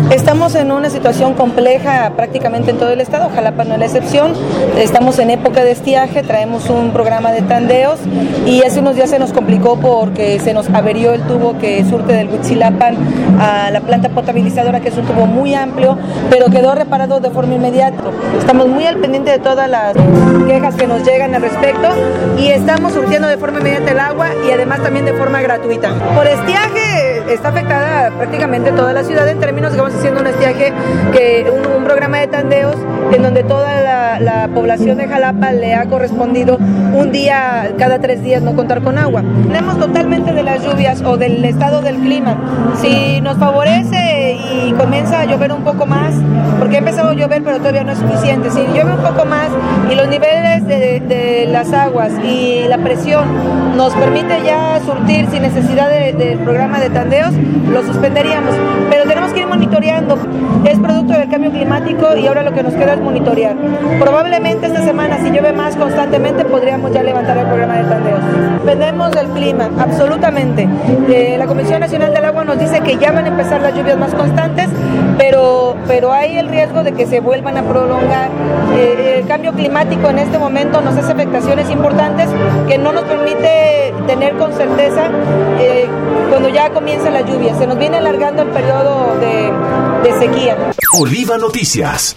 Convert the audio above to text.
Estamos en una situación compleja prácticamente en todo el estado, Jalapa no es la excepción. Estamos en época de estiaje, traemos un programa de tandeos y hace unos días se nos complicó porque se nos averió el tubo que surte del Huitzilapan a la planta potabilizadora, que es un tubo muy amplio, pero quedó reparado de forma inmediata. Estamos muy al pendiente de todas las quejas que nos llegan al respecto y estamos surtiendo de forma inmediata el agua y además también de forma gratuita. Por estiaje está afectada prácticamente toda la ciudad en términos de que vamos haciendo un estiaje, un programa de tandeos en donde toda la población de Jalapa le ha correspondido un día cada 3 días no contar con agua. Tenemos totalmente de las lluvias o del estado del clima. Si nos favorece y comienza a llover un poco más, porque ha empezado a llover pero todavía no es suficiente, si llueve un poco más y los niveles de las aguas y la presión nos permite ya surtir sin necesidad del programa de tandeos, lo suspenderíamos, pero tenemos que ir monitoreando. Es producto del cambio climático y ahora lo que nos queda es monitorear. Probablemente esta semana, si llueve más constantemente, podríamos ya levantar el programa de tandeos. Dependemos del clima, absolutamente. La Comisión Nacional del Agua nos dice que ya van a empezar las lluvias más constantes, pero hay el riesgo de que se vuelvan a prolongar. El cambio climático en este momento nos hace afectaciones importantes que no nos permite tener con certeza cuando ya comienza la lluvia. Se nos viene alargando el periodo de sequía. Oliva Noticias.